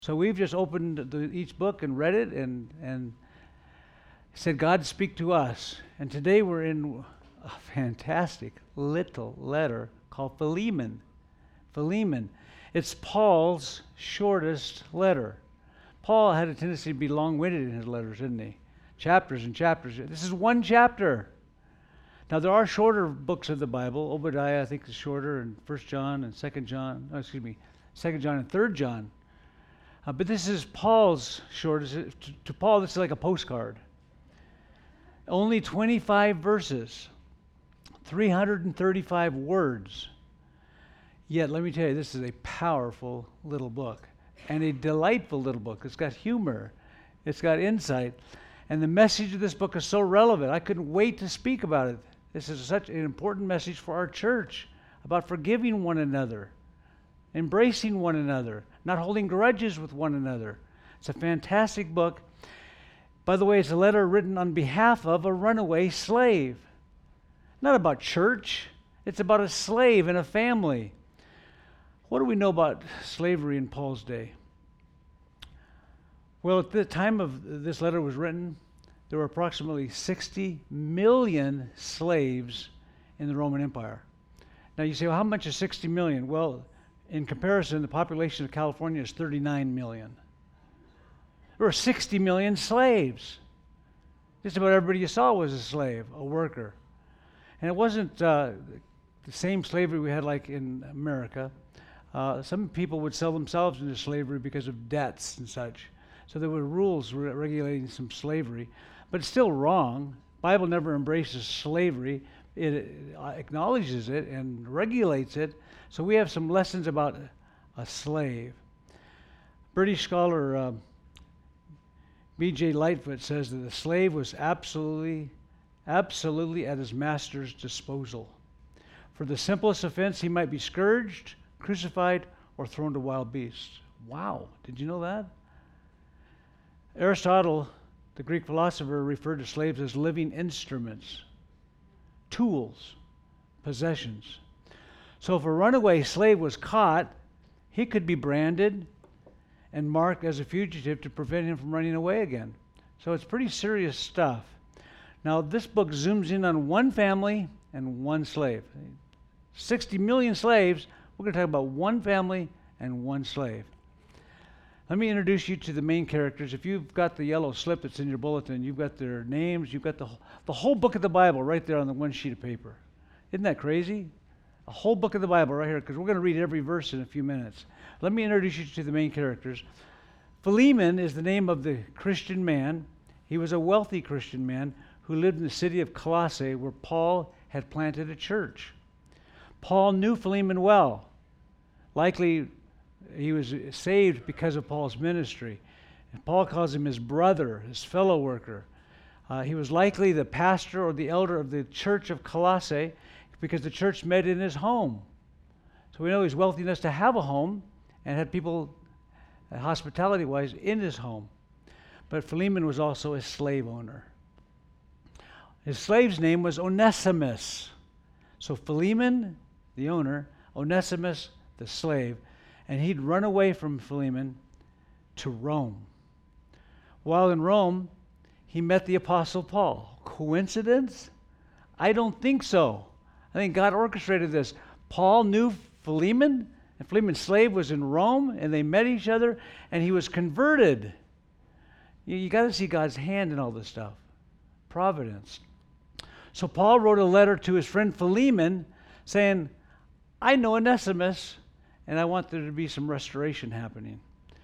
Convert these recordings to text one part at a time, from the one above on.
So we've just opened each book and read it and said, God, speak to us. And today we're in a fantastic little letter called Philemon. Philemon. It's Paul's shortest letter. Paul had a tendency to be long-winded in his letters, didn't he? Chapters and chapters. This is one chapter. Now, there are shorter books of the Bible. Obadiah, I think, is shorter, and 1 John and 2 John. 2 John and 3 John. But this is Paul's shortest. To Paul, this is like a postcard. Only 25 verses, 335 words. Yet, let me tell you, this is a powerful little book and a delightful little book. It's got humor. It's got insight. And the message of this book is so relevant. I couldn't wait to speak about it. This is such an important message for our church about forgiving one another, embracing one another, not holding grudges with one another. It's a fantastic book. By the way, it's a letter written on behalf of a runaway slave. Not about church. It's about a slave and a family. What do we know about slavery in Paul's day? Well, at the time of this letter was written, there were approximately 60 million slaves in the Roman Empire. Now you say, well, how much is 60 million? Well, in comparison, the population of California is 39 million. There were 60 million slaves. Just about everybody you saw was a slave, a worker. And it wasn't the same slavery we had like in America. Some people would sell themselves into slavery because of debts and such. So there were rules regulating some slavery. But it's still wrong. The Bible never embraces slavery. It acknowledges it and regulates it. So we have some lessons about a slave. British scholar B.J. Lightfoot says that the slave was absolutely at his master's disposal. For the simplest offense, he might be scourged, crucified, or thrown to wild beasts. Wow, did you know that? Aristotle, the Greek philosopher, referred to slaves as living instruments, tools, possessions. So if a runaway slave was caught, he could be branded and marked as a fugitive to prevent him from running away again. So it's pretty serious stuff. Now, this book zooms in on one family and one slave. 60 million slaves. We're going to talk about one family and one slave. Let me introduce you to the main characters. If you've got the yellow slip that's in your bulletin, you've got their names, you've got the whole book of the Bible right there on the one sheet of paper. Isn't that crazy? A whole book of the Bible right here, because we're going to read every verse in a few minutes. Let me introduce you to the main characters. Philemon is the name of the Christian man. He was a wealthy Christian man who lived in the city of Colossae, where Paul had planted a church. Paul knew Philemon well. Likely he was saved because of Paul's ministry. And Paul calls him his brother, his fellow worker. He was likely the pastor or the elder of the church of Colossae because the church met in his home. So we know he's wealthy enough to have a home and had people, hospitality-wise, in his home. But Philemon was also a slave owner. His slave's name was Onesimus. So Philemon, the owner, Onesimus, the slave, and he'd run away from Philemon to Rome. While in Rome, he met the Apostle Paul. Coincidence? I don't think so. I think God orchestrated this. Paul knew Philemon, and Philemon's slave was in Rome, and they met each other, and he was converted. You got to see God's hand in all this stuff. Providence. So Paul wrote a letter to his friend Philemon saying, I know Onesimus, and I want there to be some restoration happening.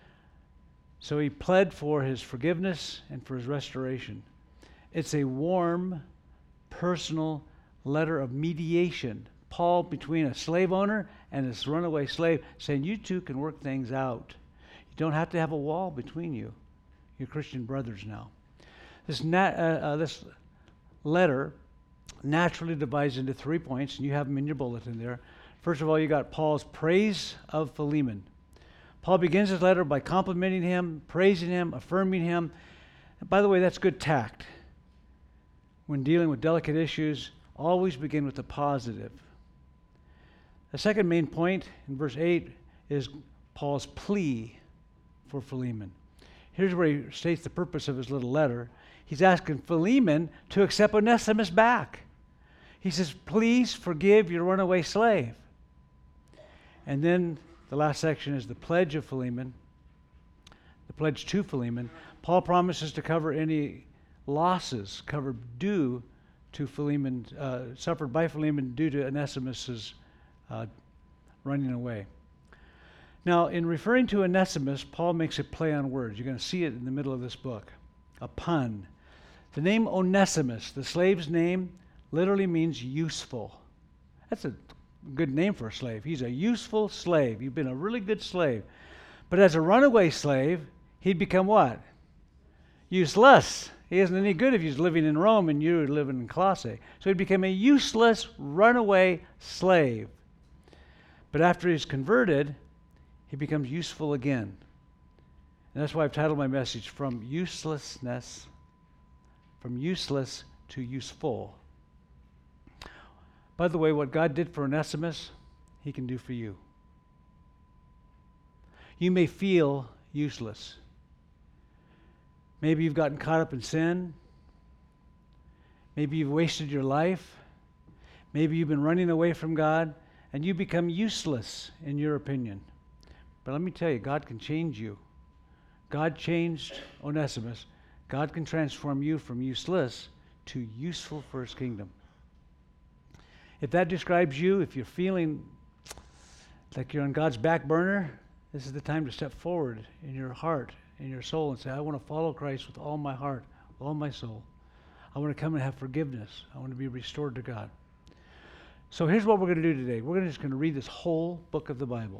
So he pled for his forgiveness and for his restoration. It's a warm, personal letter of mediation. Paul between a slave owner and this runaway slave saying, you two can work things out. You don't have to have a wall between you. You're Christian brothers now. This letter naturally divides into 3 points, and you have them in your bulletin there. First of all, you got Paul's praise of Philemon. Paul begins his letter by complimenting him, praising him, affirming him. And by the way, that's good tact. When dealing with delicate issues, always begin with the positive. The second main point in verse 8 is Paul's plea. for Philemon. Here's where he states the purpose of his little letter. He's asking Philemon to accept Onesimus back. He says, please forgive your runaway slave. And then the last section is the pledge of Philemon, the pledge to Philemon. Paul promises to cover any losses due to Philemon, suffered by Philemon due to Onesimus' running away. Now, in referring to Onesimus, Paul makes a play on words. You're going to see it in the middle of this book, a pun. The name Onesimus, the slave's name, literally means useful. That's a good name for a slave. He's a useful slave. You've been a really good slave. But as a runaway slave, he'd become what? Useless. He isn't any good if he's living in Rome and you're living in Colossae. So he became a useless runaway slave. But after he's converted, he becomes useful again. And that's why I've titled my message, From Useless to Useful. By the way, what God did for Onesimus, he can do for you. You may feel useless. Maybe you've gotten caught up in sin. Maybe you've wasted your life. Maybe you've been running away from God, and you become useless in your opinion. But let me tell you, God can change you. God changed Onesimus. God can transform you from useless to useful for his kingdom. If that describes you, if you're feeling like you're on God's back burner, this is the time to step forward in your heart, in your soul, and say, I want to follow Christ with all my heart, with all my soul. I want to come and have forgiveness. I want to be restored to God. So here's what we're going to do today. We're just going to read this whole book of the Bible.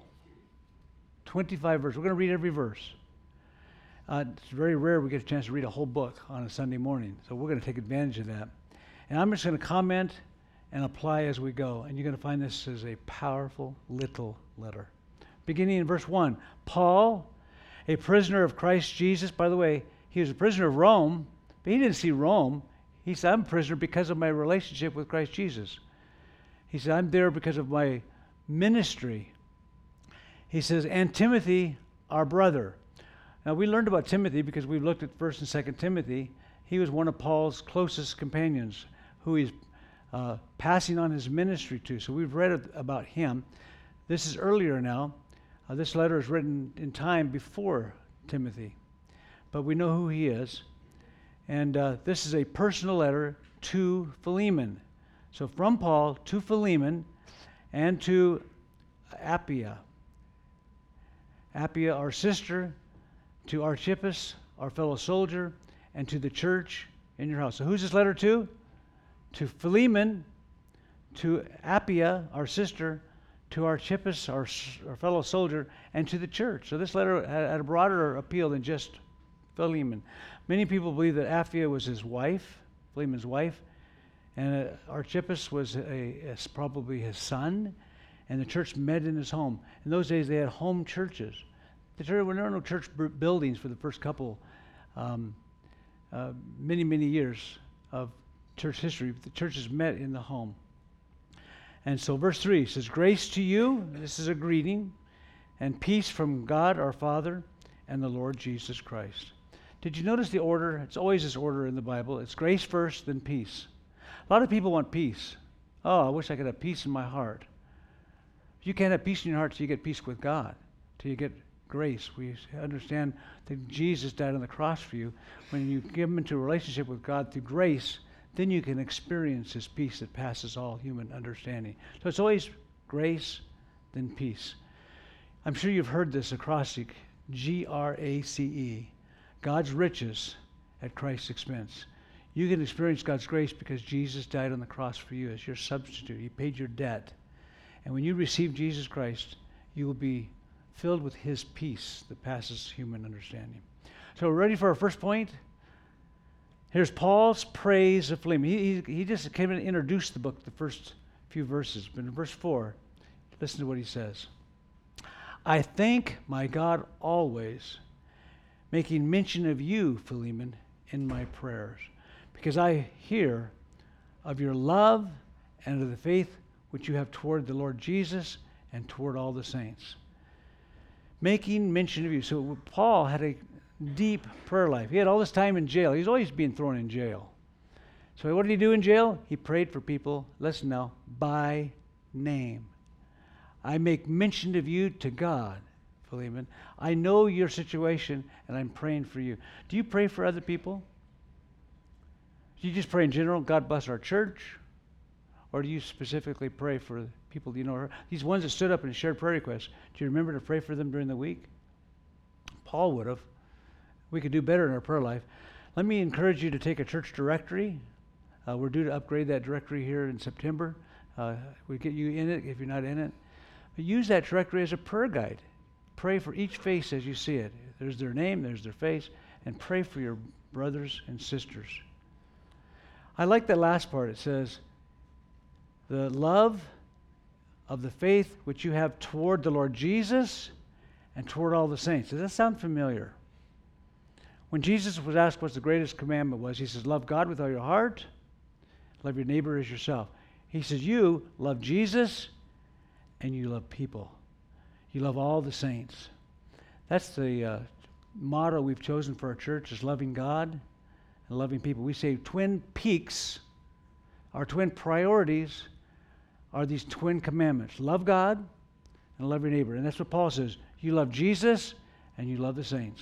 25 verses. We're going to read every verse. It's very rare we get a chance to read a whole book on a Sunday morning, so we're going to take advantage of that. And I'm just going to comment and apply as we go. And you're going to find this is a powerful little letter. Beginning in verse 1, Paul, a prisoner of Christ Jesus. By the way, he was a prisoner of Rome, but he didn't see Rome. He said, I'm a prisoner because of my relationship with Christ Jesus. He said, I'm there because of my ministry. He says, and Timothy, our brother. Now, we learned about Timothy because we've looked at 1st and 2nd Timothy. He was one of Paul's closest companions who he's passing on his ministry to. So we've read about him. This is earlier now. This letter is written in time before Timothy, but we know who he is. And this is a personal letter to Philemon. So from Paul to Philemon and to Apphia. Apphia, our sister, to Archippus, our fellow soldier, and to the church in your house. So who's this letter to? To Philemon, to Apphia, our sister, to Archippus, our fellow soldier, and to the church. So this letter had a broader appeal than just Philemon. Many people believe that Apphia was his wife, Philemon's wife, and Archippus was probably his son, and the church met in his home. In those days, they had home churches. There were no church buildings for the first couple, many years of church history. The churches met in the home. And so verse 3 says, grace to you, this is a greeting, and peace from God our Father and the Lord Jesus Christ. Did you notice the order? It's always this order in the Bible. It's grace first, then peace. A lot of people want peace. Oh, I wish I could have peace in my heart. You can't have peace in your heart till you get peace with God, till you get grace. We understand that Jesus died on the cross for you. When you give him into a relationship with God through grace, then you can experience his peace that passes all human understanding. So it's always grace, then peace. I'm sure you've heard this acrostic, GRACE, God's riches at Christ's expense. You can experience God's grace because Jesus died on the cross for you as your substitute. He paid your debt. And when you receive Jesus Christ, you will be filled with his peace that passes human understanding. So ready for our first point? Here's Paul's praise of Philemon. He just came in and introduced the book, the first few verses. But in verse 4, listen to what he says. I thank my God always, making mention of you, Philemon, in my prayers, because I hear of your love and of the faith which you have toward the Lord Jesus and toward all the saints. Making mention of you. So Paul had a deep prayer life. He had all this time in jail. He's always being thrown in jail. So what did he do in jail? He prayed for people, listen now, by name. I make mention of you to God, Philemon. I know your situation, and I'm praying for you. Do you pray for other people? Do you just pray in general, God bless our church? Or do you specifically pray for people you know? These ones that stood up and shared prayer requests, do you remember to pray for them during the week? Paul would have. We could do better in our prayer life. Let me encourage you to take a church directory. We're due to upgrade that directory here in September. We get you in it if you're not in it. But use that directory as a prayer guide. Pray for each face as you see it. There's their name, there's their face, and pray for your brothers and sisters. I like that last part. It says, the love of the faith which you have toward the Lord Jesus and toward all the saints. Does that sound familiar? When Jesus was asked what the greatest commandment was, he says, love God with all your heart, love your neighbor as yourself. He says, you love Jesus and you love people. You love all the saints. That's the motto we've chosen for our church, is loving God and loving people. We say twin peaks, our twin priorities are these twin commandments. Love God and love your neighbor. And that's what Paul says. You love Jesus and you love the saints.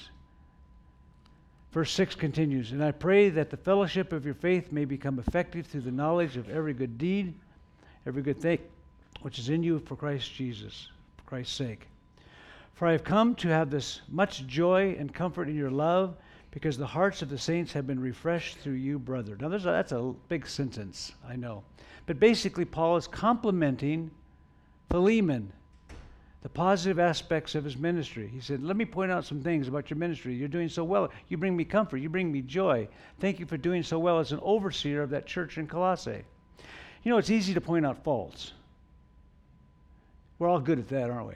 Verse 6 continues, and I pray that the fellowship of your faith may become effective through the knowledge of every good deed, every good thing, which is in you for Christ Jesus, for Christ's sake. For I have come to have this much joy and comfort in your love, because the hearts of the saints have been refreshed through you, brother. Now that's a big sentence, I know. But basically Paul is complimenting Philemon, the positive aspects of his ministry. He said, let me point out some things about your ministry. You're doing so well. You bring me comfort. You bring me joy. Thank you for doing so well as an overseer of that church in Colossae. You know, it's easy to point out faults. We're all good at that, aren't we?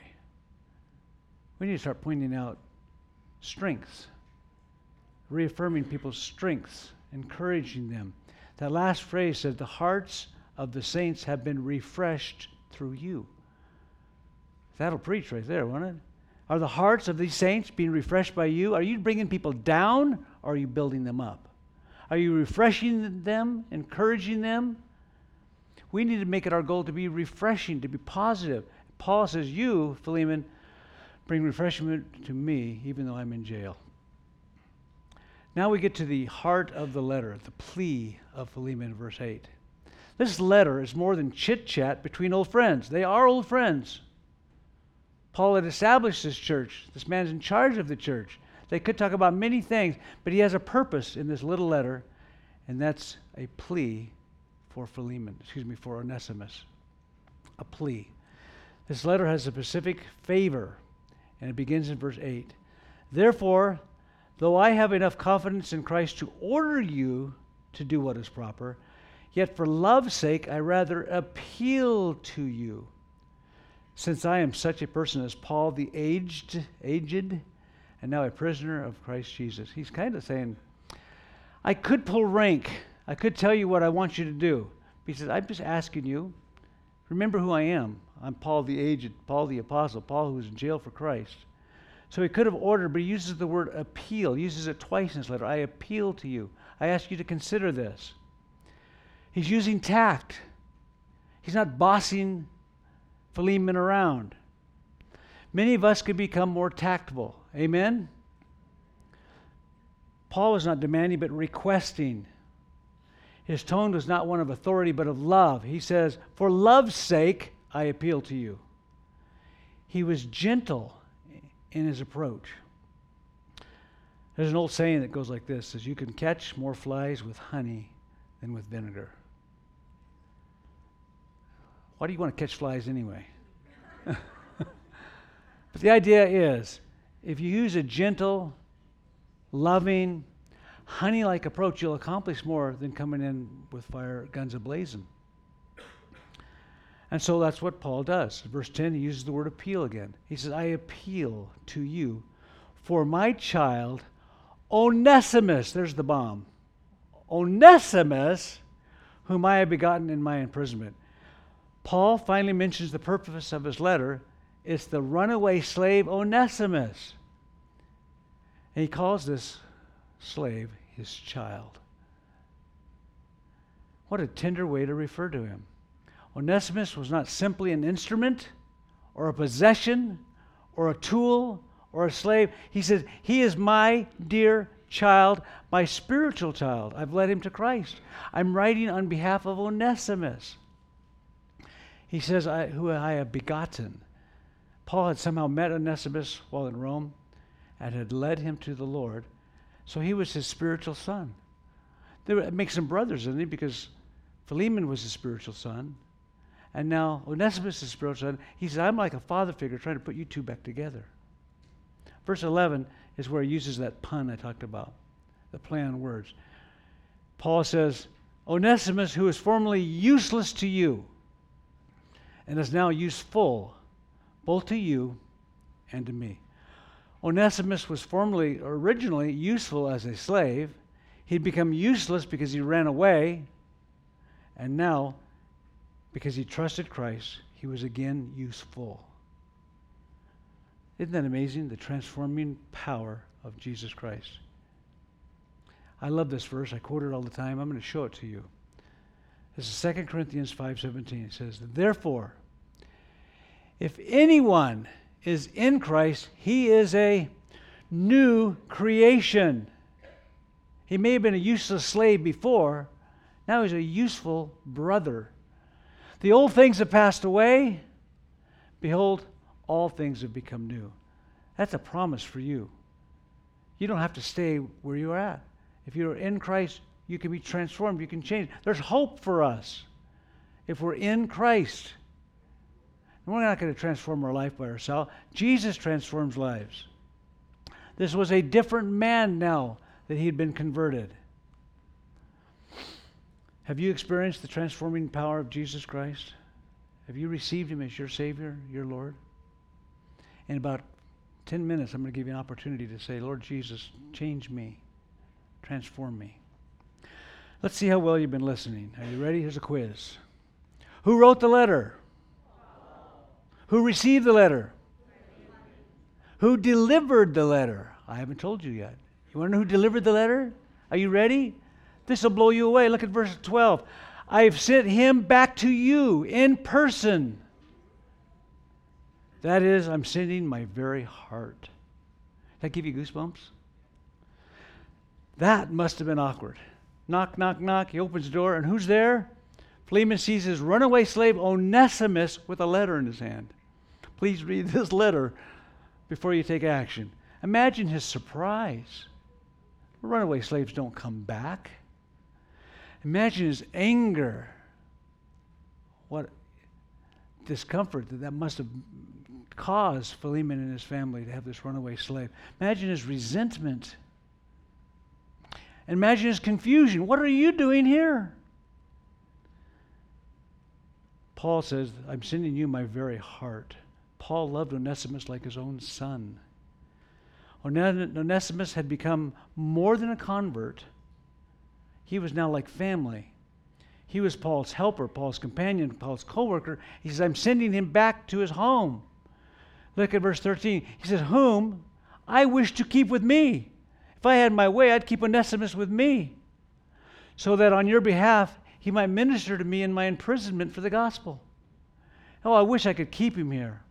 We need to start pointing out strengths, reaffirming people's strengths, encouraging them. That last phrase said, the hearts of the saints have been refreshed through you. That'll preach right there, won't it? Are the hearts of these saints being refreshed by you? Are you bringing people down, or are you building them up? Are you refreshing them, encouraging them? We need to make it our goal to be refreshing, to be positive. Paul says, you, Philemon, bring refreshment to me, even though I'm in jail. Now we get to the heart of the letter, the plea of Philemon, verse 8. This letter is more than chit-chat between old friends. They are old friends. Paul had established this church. This man's in charge of the church. They could talk about many things, but he has a purpose in this little letter, and that's a plea for for Onesimus. A plea. This letter has a specific favor, and it begins in verse 8. Therefore, though I have enough confidence in Christ to order you to do what is proper, yet for love's sake I rather appeal to you. Since I am such a person as Paul, the aged, and now a prisoner of Christ Jesus. He's kind of saying, I could pull rank. I could tell you what I want you to do. He says, I'm just asking you, remember who I am. I'm Paul the aged, Paul the apostle, Paul who was in jail for Christ. So he could have ordered, but he uses the word appeal. He uses it twice in his letter. I appeal to you. I ask you to consider this. He's using tact. He's not bossing Philemon around. Many of us could become more tactful. Amen? Paul was not demanding, but requesting. His tone was not one of authority, but of love. He says, for love's sake, I appeal to you. He was gentle in his approach. There's an old saying that goes like this, says, you can catch more flies with honey than with vinegar. Why do you want to catch flies anyway? But the idea is, if you use a gentle, loving, honey-like approach, you'll accomplish more than coming in with fire guns a-blazing. And so that's what Paul does. In verse 10, he uses the word appeal again. He says, I appeal to you for my child, Onesimus. There's the bomb. Onesimus, whom I have begotten in my imprisonment. Paul finally mentions the purpose of his letter, It's the runaway slave Onesimus. And he calls this slave his child. What a tender way to refer to him. Onesimus was not simply an instrument or a possession or a tool or a slave. He says, he is my dear child, my spiritual child. I've led him to Christ. I'm writing on behalf of Onesimus. He says, who I have begotten. Paul had somehow met Onesimus while in Rome and had led him to the Lord. So he was his spiritual son. It makes them brothers, doesn't he? Because Philemon was his spiritual son. And now Onesimus is his spiritual son. He says, I'm like a father figure trying to put you two back together. Verse 11 is where he uses that pun I talked about, the play on words. Paul says, Onesimus, who was formerly useless to you and is now useful both to you and to me. Onesimus was originally useful as a slave. He'd become useless because he ran away. And now, because he trusted Christ, he was again useful. Isn't that amazing? The transforming power of Jesus Christ. I love this verse. I quote it all the time. I'm going to show it to you. This is 2 Corinthians 5:17. It says, therefore, if anyone is in Christ, he is a new creation. He may have been a useless slave before. Now he's a useful brother. The old things have passed away. Behold, all things have become new. That's a promise for you. You don't have to stay where you're at. If you're in Christ, you can be transformed. You can change. There's hope for us if we're in Christ. And we're not going to transform our life by ourselves. Jesus transforms lives. This was a different man now that he had been converted. Have you experienced the transforming power of Jesus Christ? Have you received him as your Savior, your Lord? In about 10 minutes, I'm going to give you an opportunity to say, Lord Jesus, change me, transform me. Let's see how well you've been listening. Are you ready? Here's a quiz. Who wrote the letter? Who received the letter? Who delivered the letter? I haven't told you yet. You want to know who delivered the letter? Are you ready? This will blow you away. Look at verse 12. I have sent him back to you in person. That is, I'm sending my very heart. Did that give you goosebumps? That must have been awkward. Knock, knock, knock. He opens the door, and who's there? Philemon sees his runaway slave Onesimus with a letter in his hand. Please read this letter before you take action. Imagine his surprise. Runaway slaves don't come back. Imagine his anger. What discomfort that must have caused Philemon and his family to have this runaway slave. Imagine his resentment. And imagine his confusion. What are you doing here? Paul says, I'm sending you my very heart. Paul loved Onesimus like his own son. Onesimus had become more than a convert. He was now like family. He was Paul's helper, Paul's companion, Paul's co-worker. He says, I'm sending him back to his home. Look at verse 13. He says, whom I wish to keep with me. If I had my way, I'd keep Onesimus with me, so that on your behalf he might minister to me in my imprisonment for the gospel. Oh, I wish I could keep him here.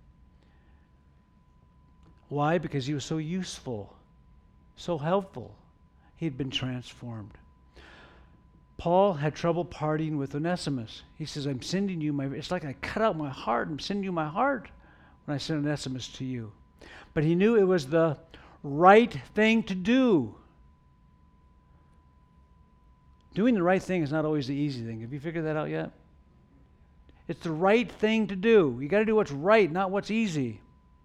Why? Because he was so useful, so helpful. He'd been transformed. Paul had trouble parting with Onesimus. He says, I'm sending you it's like I cut out my heart. I'm sending you my heart when I send Onesimus to you. But he knew it was the right thing to do. Doing the right thing is not always the easy thing. Have you figured that out yet? It's the right thing to do. You got to do what's right, not what's easy.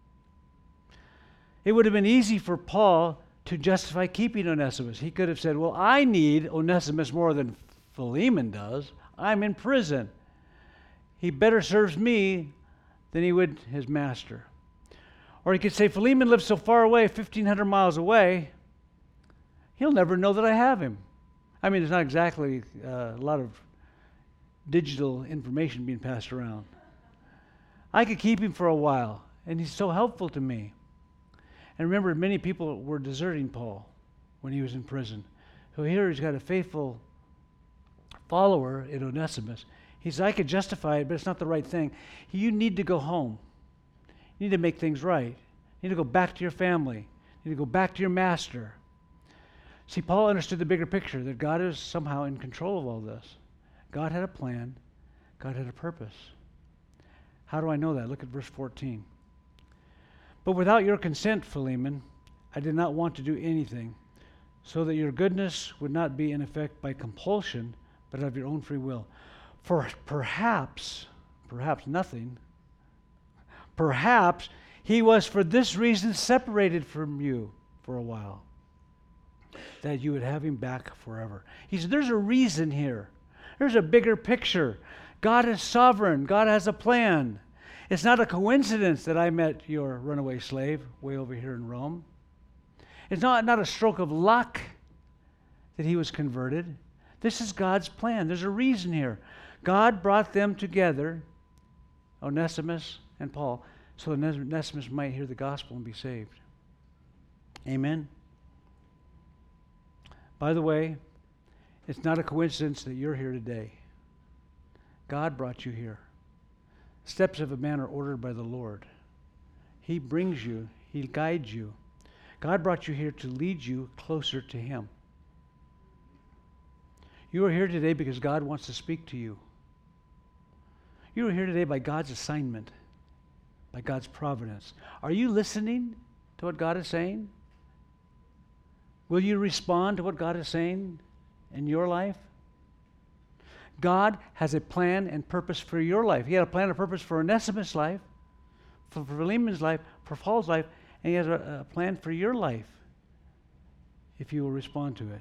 It would have been easy for Paul to justify keeping Onesimus. He could have said, well, I need Onesimus more than Philemon does. I'm in prison. He better serves me than he would his master. Or he could say, Philemon lives so far away, 1,500 miles away, he'll never know that I have him. I mean, there's not exactly a lot of digital information being passed around. I could keep him for a while and he's so helpful to me. And remember, many people were deserting Paul when he was in prison. So here he's got a faithful follower in Onesimus. He says, I could justify it, but it's not the right thing. You need to go home. You need to make things right. You need to go back to your family. You need to go back to your master. See, Paul understood the bigger picture, that God is somehow in control of all this. God had a plan. God had a purpose. How do I know that? Look at verse 14. But without your consent, Philemon, I did not want to do anything, so that your goodness would not be in effect by compulsion, but of your own free will. For perhaps nothing, perhaps he was for this reason separated from you for a while, that you would have him back forever. He said, there's a reason here. There's a bigger picture. God is sovereign. God has a plan. It's not a coincidence that I met your runaway slave way over here in Rome. It's not a stroke of luck that he was converted. This is God's plan. There's a reason here. God brought them together, Onesimus and Paul, so Onesimus might hear the gospel and be saved. Amen. By the way, it's not a coincidence that you're here today. God brought you here. Steps of a man are ordered by the Lord. He brings you. He guides you. God brought you here to lead you closer to Him. You are here today because God wants to speak to you. You are here today by God's assignment, by God's providence. Are you listening to what God is saying? Will you respond to what God is saying in your life? God has a plan and purpose for your life. He had a plan and purpose for Onesimus' life, for Philemon's life, for Paul's life, and He has a plan for your life if you will respond to it.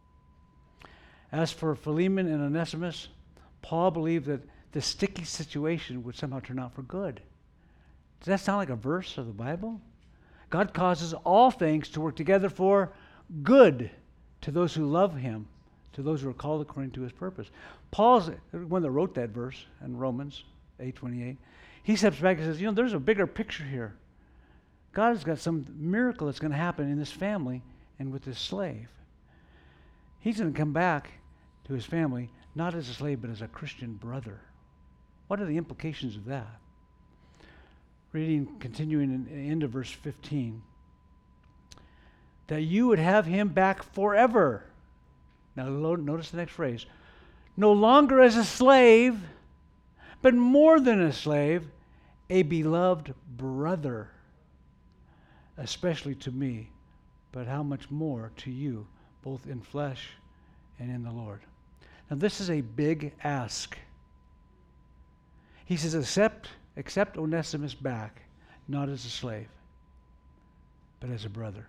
As for Philemon and Onesimus, Paul believed that the sticky situation would somehow turn out for good. Does that sound like a verse of the Bible? God causes all things to work together for good to those who love Him, to those who are called according to His purpose. Paul's the one that wrote that verse in Romans 8:28. He steps back and says, there's a bigger picture here. God has got some miracle that's going to happen in this family and with this slave. He's going to come back to his family, not as a slave, but as a Christian brother. What are the implications of that? Continuing in the end of verse 15. That you would have him back forever. Now notice the next phrase. No longer as a slave, but more than a slave, a beloved brother, especially to me, but how much more to you, both in flesh and in the Lord. Now this is a big ask. He says, accept Onesimus back, not as a slave, but as a brother.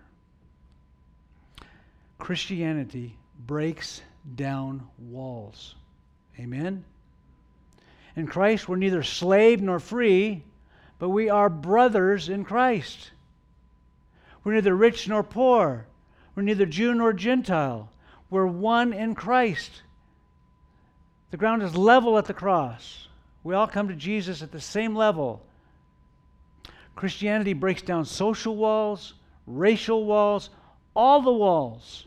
Christianity breaks down walls. Amen? In Christ, we're neither slave nor free, but we are brothers in Christ. We're neither rich nor poor. We're neither Jew nor Gentile. We're one in Christ. The ground is level at the cross. We all come to Jesus at the same level. Christianity breaks down social walls, racial walls, all the walls.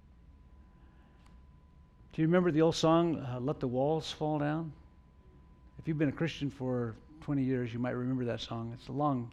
Do you remember the old song, Let the Walls Fall Down? If you've been a Christian for 20 years, you might remember that song. It's a long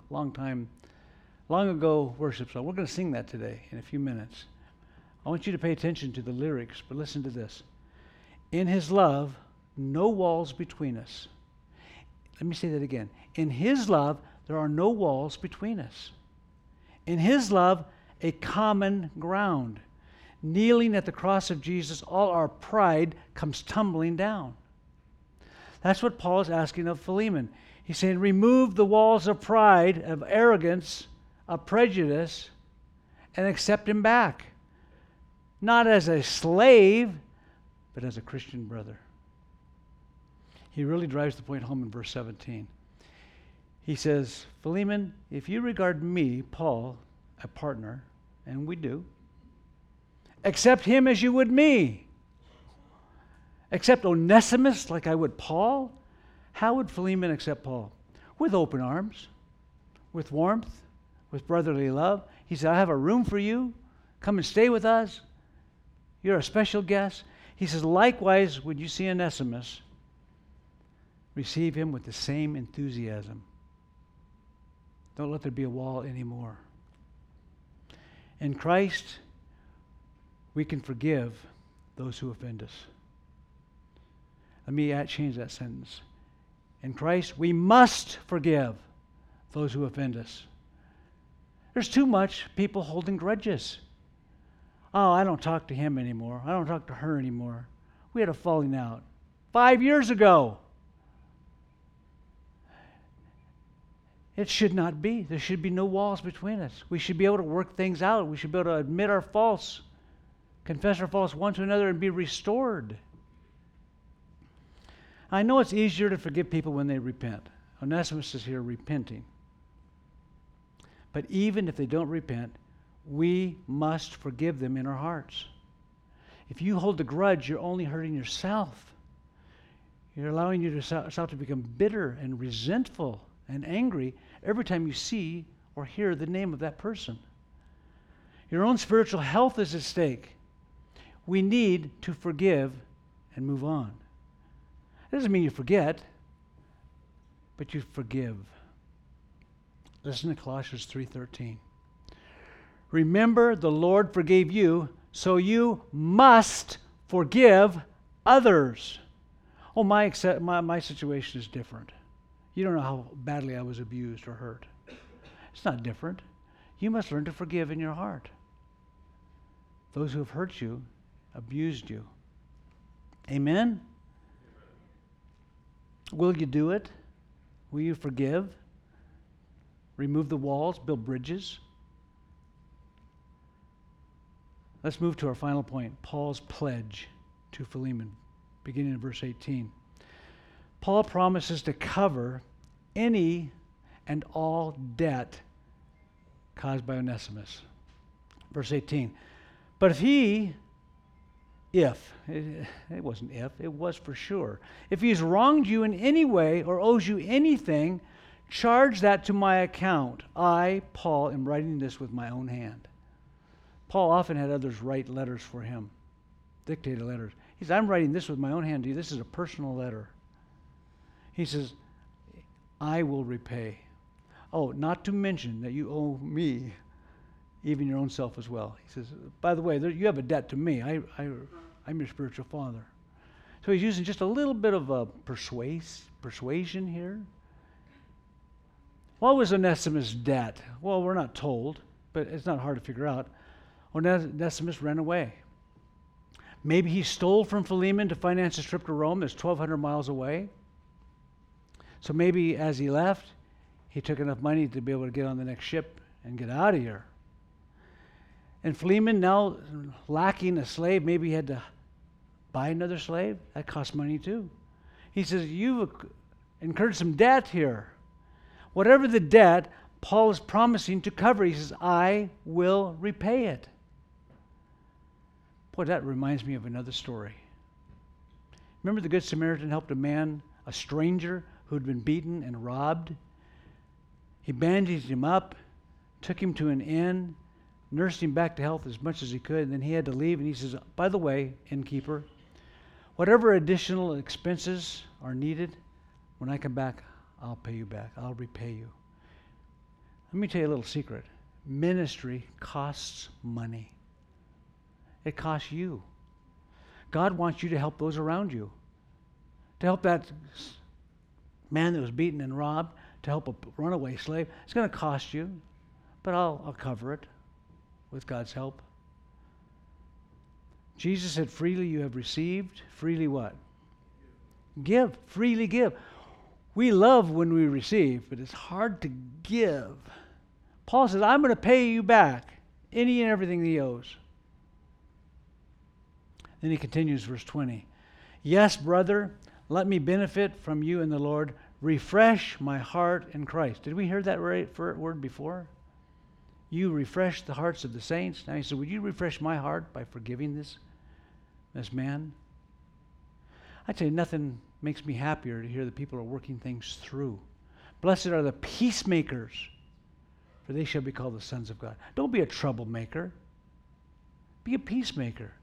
ago worship song. We're going to sing that today in a few minutes. I want you to pay attention to the lyrics, but listen to this. In His love, no walls between us. Let me say that again. In His love, there are no walls between us. In His love, a common ground. Kneeling at the cross of Jesus, all our pride comes tumbling down. That's what Paul is asking of Philemon. He's saying, remove the walls of pride, of arrogance, of prejudice, and accept him back. Not as a slave, but as a Christian brother. He really drives the point home in verse 17. He says, Philemon, if you regard me, Paul, a partner, and we do, accept him as you would me. Accept Onesimus like I would Paul. How would Philemon accept Paul? With open arms, with warmth, with brotherly love. He said, I have a room for you. Come and stay with us. You're a special guest. He says, likewise, when you see Onesimus, receive him with the same enthusiasm. Don't let there be a wall anymore. In Christ, we can forgive those who offend us. Let me change that sentence. In Christ, we must forgive those who offend us. There's too much people holding grudges. Oh, I don't talk to him anymore. I don't talk to her anymore. We had a falling out 5 years ago. It should not be. There should be no walls between us. We should be able to work things out. We should be able to admit our faults, confess our faults one to another, and be restored. I know it's easier to forgive people when they repent. Onesimus is here repenting. But even if they don't repent, we must forgive them in our hearts. If you hold a grudge, you're only hurting yourself. You're allowing yourself to become bitter and resentful and angry every time you see or hear the name of that person. Your own spiritual health is at stake. We need to forgive and move on. It doesn't mean you forget, but you forgive. Listen to Colossians 3:13. Remember, the Lord forgave you, so you must forgive others. Oh, my situation is different. You don't know how badly I was abused or hurt. It's not different. You must learn to forgive in your heart those who have hurt you, abused you. Amen? Will you do it? Will you forgive? Remove the walls, build bridges? Let's move to our final point, Paul's pledge to Philemon, beginning in verse 18. Paul promises to cover any and all debt caused by Onesimus. Verse 18. But it wasn't if, it was for sure. If he's wronged you in any way or owes you anything, charge that to my account. I, Paul, am writing this with my own hand. Paul often had others write letters for him, dictated letters. He says, I'm writing this with my own hand to you. This is a personal letter. He says, I will repay. Oh, not to mention that you owe me, even your own self as well. He says, by the way, you have a debt to me. I'm your spiritual father. So he's using just a little bit of a persuasion here. What was Onesimus' debt? Well, we're not told, but it's not hard to figure out. Onesimus ran away. Maybe he stole from Philemon to finance his trip to Rome. That's 1,200 miles away. So maybe as he left, he took enough money to be able to get on the next ship and get out of here. And Philemon, now lacking a slave, maybe he had to buy another slave. That costs money too. He says, you've incurred some debt here. Whatever the debt, Paul is promising to cover. He says, I will repay it. Boy, that reminds me of another story. Remember the Good Samaritan helped a stranger who'd been beaten and robbed? He bandaged him up, took him to an inn, nursed him back to health as much as he could, and then he had to leave. And he says, by the way, innkeeper, whatever additional expenses are needed, when I come back, I'll pay you back. I'll repay you. Let me tell you a little secret. Ministry costs money. It costs you. God wants you to help those around you. To help that man that was beaten and robbed, to help a runaway slave. It's going to cost you, but I'll cover it with God's help. Jesus said, freely you have received, freely what? Give. Freely give. We love when we receive, but it's hard to give. Paul says, I'm going to pay you back any and everything he owes. Then he continues, verse 20. Yes, brother, let me benefit from you in the Lord. Refresh my heart in Christ. Did we hear that word before? You refresh the hearts of the saints. Now he said, would you refresh my heart by forgiving this man? I tell you, nothing makes me happier to hear that people are working things through. Blessed are the peacemakers, for they shall be called the sons of God. Don't be a troublemaker. Be a peacemaker.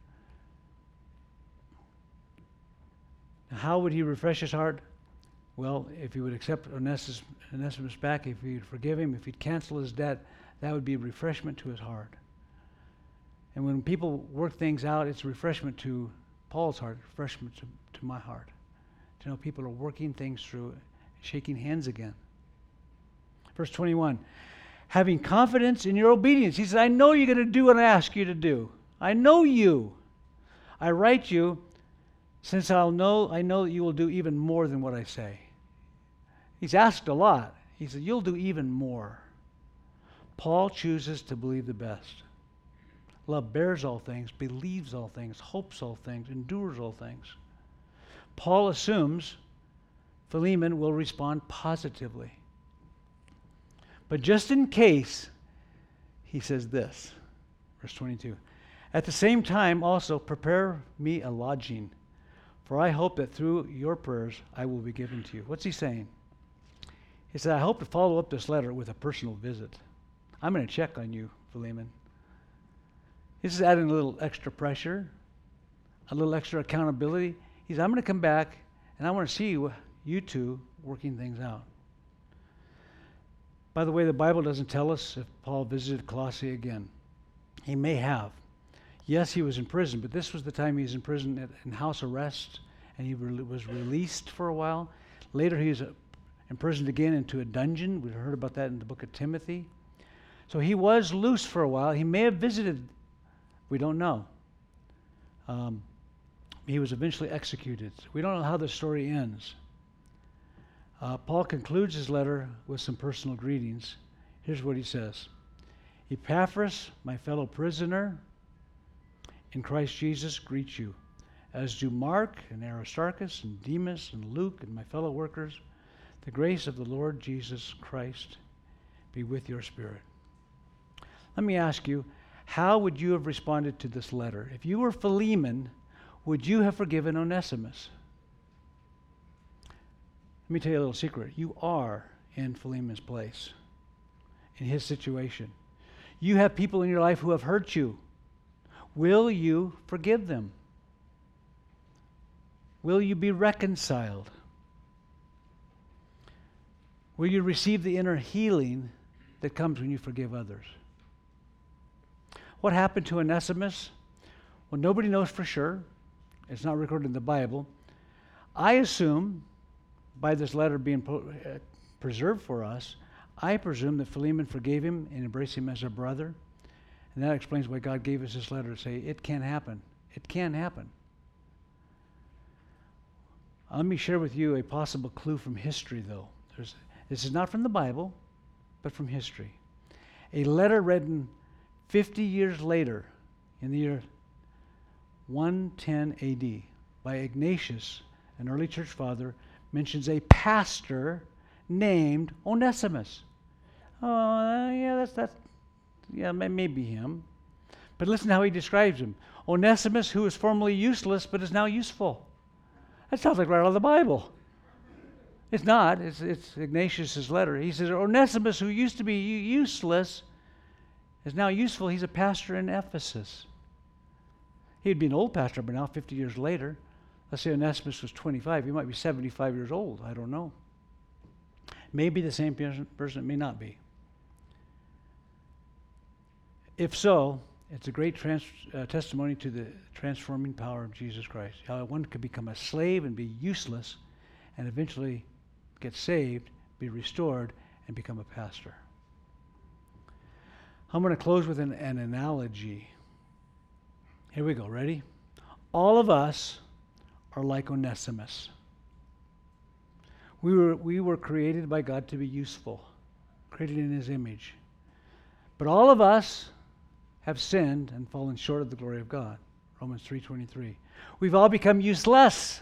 Now, how would he refresh his heart? Well, if he would accept Onesimus back, if he'd forgive him, if he'd cancel his debt, that would be refreshment to his heart. And when people work things out, it's refreshment to Paul's heart, refreshment to my heart. To know people are working things through, shaking hands again. Verse 21, having confidence in your obedience. He says, I know you're going to do what I ask you to do. I know you. I write you since I know that you will do even more than what I say. He's asked a lot. He said, you'll do even more. Paul chooses to believe the best. Love bears all things, believes all things, hopes all things, endures all things. Paul assumes Philemon will respond positively. But just in case, he says this, verse 22, at the same time also prepare me a lodging, for I hope that through your prayers I will be given to you. What's he saying? He said, I hope to follow up this letter with a personal visit. I'm going to check on you, Philemon. This is adding a little extra pressure, a little extra accountability. He said, I'm going to come back and I want to see you two working things out. By the way, the Bible doesn't tell us if Paul visited Colossae again. He may have. Yes, he was in prison, but this was the time he was in prison in house arrest, and he was released for a while. Later, he was imprisoned again into a dungeon. We heard about that in the book of Timothy. So he was loose for a while. He may have visited. We don't know. He was eventually executed. We don't know how the story ends. Paul concludes his letter with some personal greetings. Here's what he says. Epaphras, my fellow prisoner in Christ Jesus, greets you, as do Mark and Aristarchus and Demas and Luke and my fellow workers. The grace of the Lord Jesus Christ be with your spirit. Let me ask you, how would you have responded to this letter? If you were Philemon, would you have forgiven Onesimus? Let me tell you a little secret. You are in Philemon's place, in his situation. You have people in your life who have hurt you. Will you forgive them? Will you be reconciled? Will you receive the inner healing that comes when you forgive others? What happened to Onesimus? Well, nobody knows for sure. It's not recorded in the Bible. I assume, by this letter being preserved for us, I presume that Philemon forgave him and embraced him as a brother. And that explains why God gave us this letter to say, it can happen. It can happen. Let me share with you a possible clue from history, though. This is not from the Bible, but from history. A letter written 50 years later, in the year 110 AD, by Ignatius, an early church father, mentions a pastor named Onesimus. Oh, yeah, yeah, maybe him. But listen how he describes him. Onesimus, who was formerly useless, but is now useful. That sounds like right out of the Bible. It's not. It's Ignatius' letter. He says, Onesimus, who used to be useless, is now useful. He's a pastor in Ephesus. He'd be an old pastor, but now 50 years later, let's say Onesimus was 25. He might be 75 years old. I don't know. Maybe the same person, it may not be. If so, it's a great testimony to the transforming power of Jesus Christ. How one could become a slave and be useless and eventually get saved, be restored, and become a pastor. I'm going to close with an analogy. Here we go. Ready? All of us are like Onesimus. We were created by God to be useful, created in His image. But all of us have sinned and fallen short of the glory of God. Romans 3:23. We've all become useless.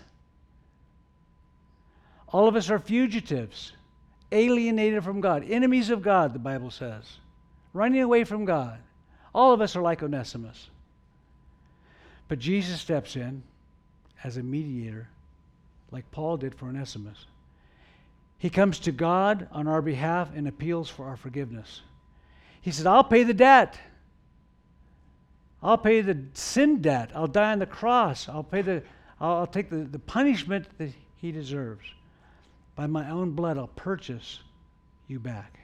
All of us are fugitives, alienated from God, enemies of God, the Bible says, running away from God. All of us are like Onesimus. But Jesus steps in as a mediator, like Paul did for Onesimus. He comes to God on our behalf and appeals for our forgiveness. He said, I'll pay the debt. I'll pay the sin debt. I'll die on the cross. I'll take the punishment that he deserves. By my own blood, I'll purchase you back.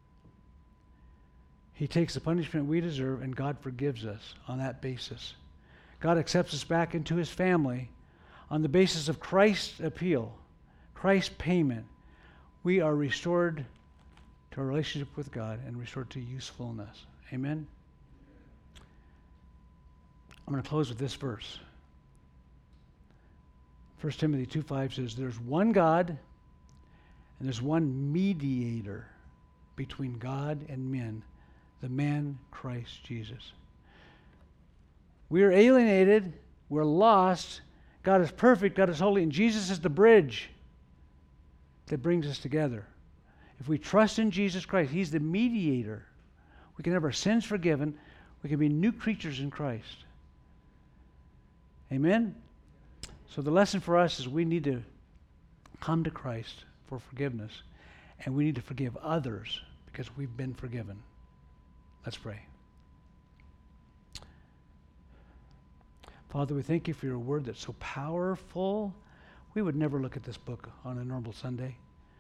He takes the punishment we deserve, and God forgives us on that basis. God accepts us back into his family on the basis of Christ's appeal, Christ's payment. We are restored to a relationship with God and restored to usefulness. Amen? I'm going to close with this verse. 1 Timothy 2:5 says, there's one God and there's one mediator between God and men, the man Christ Jesus. We are alienated, we're lost, God is perfect, God is holy, and Jesus is the bridge that brings us together. If we trust in Jesus Christ, he's the mediator. We can have our sins forgiven. We can be new creatures in Christ. Amen? So the lesson for us is we need to come to Christ for forgiveness, and we need to forgive others because we've been forgiven. Let's pray. Father, we thank you for your word that's so powerful. We would never look at this book on a normal Sunday.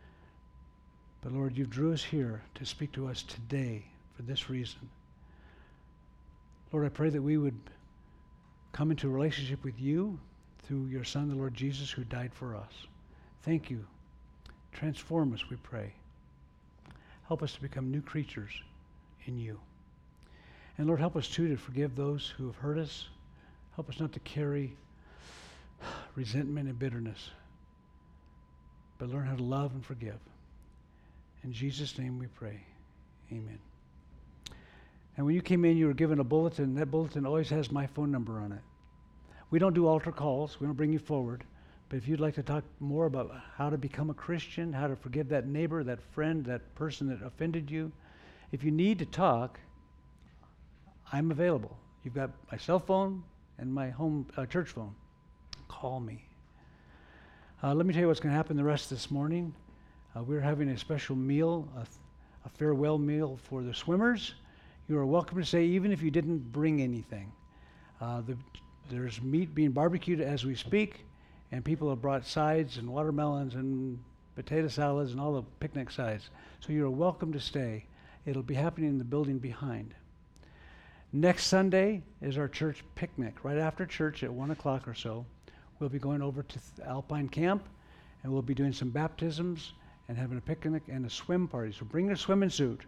But Lord, you drew us here to speak to us today for this reason. Lord, I pray that we would come into a relationship with you through your Son, the Lord Jesus, who died for us. Thank you. Transform us, we pray. Help us to become new creatures in you. And Lord, help us too to forgive those who have hurt us. Help us not to carry resentment and bitterness, but learn how to love and forgive. In Jesus' name we pray. Amen. And when you came in, you were given a bulletin. That bulletin always has my phone number on it. We don't do altar calls. We don't bring you forward. But if you'd like to talk more about how to become a Christian, how to forgive that neighbor, that friend, that person that offended you, if you need to talk, I'm available. You've got my cell phone and my home church phone. Call me. Let me tell you what's going to happen the rest of this morning. We're having a special meal, a farewell meal for the swimmers. You are welcome to stay even if you didn't bring anything. There's meat being barbecued as we speak, and people have brought sides and watermelons and potato salads and all the picnic sides. So you're welcome to stay. It'll be happening in the building behind. Next Sunday is our church picnic. Right after church at 1 o'clock or so, we'll be going over to Alpine Camp, and we'll be doing some baptisms and having a picnic and a swim party. So bring your swimming suit.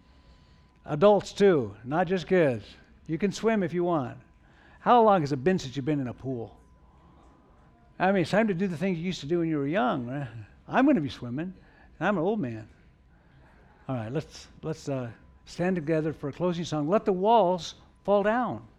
Adults too, not just kids. You can swim if you want. How long has it been since you've been in a pool? I mean, it's time to do the things you used to do when you were young. Right? I'm going to be swimming, and I'm an old man. All right, let's stand together for a closing song. Let the walls fall down.